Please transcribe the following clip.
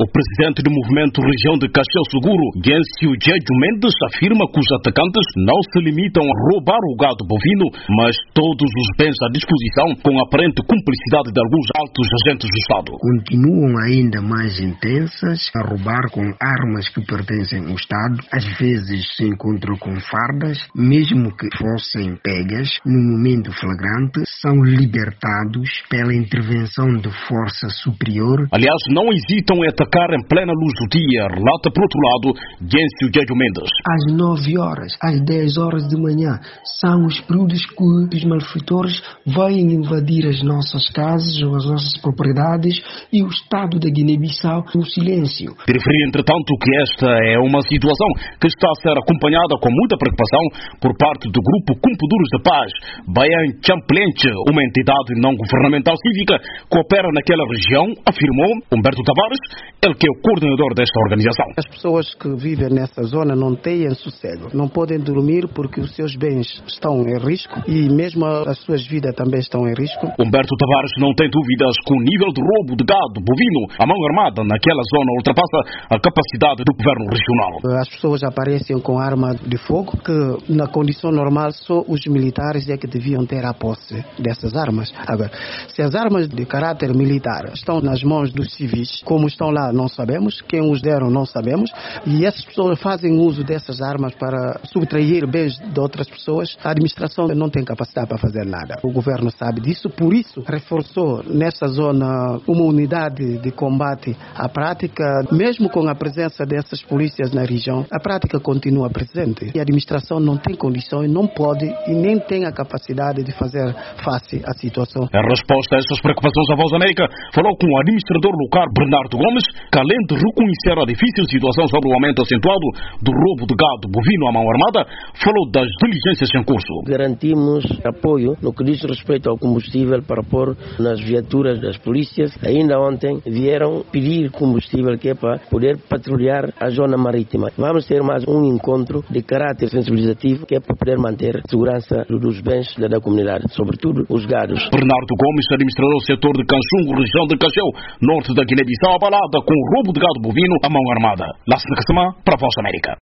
O presidente do movimento Região de Cachel Seguro, Gêncio Djedio Mendes, afirma que os atacantes não se limitam a roubar o gado bovino, mas todos os bens à disposição, com aparente cumplicidade de alguns altos agentes do Estado. Continuam ainda mais intensas a roubar com armas que pertencem ao Estado. Às vezes se encontram com fardas, mesmo que fossem pegas no momento flagrante, são libertados pela intervenção de força superior. Aliás, não hesitam em atacar em plena luz do dia, relata por outro lado Gêncio Djedio Mendes. Às 9 horas, às 10 horas de manhã, são os períodos que os malfeitores vêm invadir as nossas casas ou as nossas propriedades e o Estado da Guiné-Bissau no silêncio. Referi, entretanto, que esta é uma situação que está a ser acompanhada com muita preocupação por parte do grupo Cumprimentos da Paz. Bayan Champlenche, uma entidade não governamental cívica que opera naquela região, afirmou Humberto Tavares, ele que é o coordenador desta organização. As pessoas que vivem nessa zona não têm sossego, não podem dormir porque os seus bens estão em risco e mesmo as suas vidas também estão em risco. Humberto Tavares não tem dúvidas que o nível de roubo de gado bovino à mão armada naquela zona ultrapassa a capacidade do governo regional. As pessoas aparecem com arma de fogo que na condição normal só os militares é que deviam ter a posse dessas armas. Agora, se as armas de caráter militar estão nas mãos dos civis, como estão lá não sabemos, quem os deram não sabemos, e essas pessoas fazem uso dessas armas para subtrair bens de outras pessoas, a administração não tem capacidade para fazer nada. O governo sabe disso, por isso reforçou nessa zona uma unidade de combate à prática, mesmo com a presença dessas polícias na região, a prática continua presente e a administração não tem condições, não pode e nem tem a capacidade de fazer face à situação. Em resposta a essas preocupações, a Voz da América falou com o administrador local Bernardo Gomes, que além de reconhecer a difícil situação sobre o aumento acentuado do roubo de gado bovino à mão armada, falou das diligências em curso. Garantimos apoio no que diz respeito ao combustível para pôr nas viaturas das polícias. Ainda ontem vieram pedir combustível que é para poder patrulhar a zona marítima. Vamos ter mais um encontro de caráter sensibilizativo que é para poder manter a segurança dos bens da comunidade, sobretudo os gados. Bernardo Gomes, administrador do setor de Canchungo, região de Cachel, norte da Guiné-Bissau, abalada com o roubo de gado bovino à mão armada. Lá se para a Voz da América.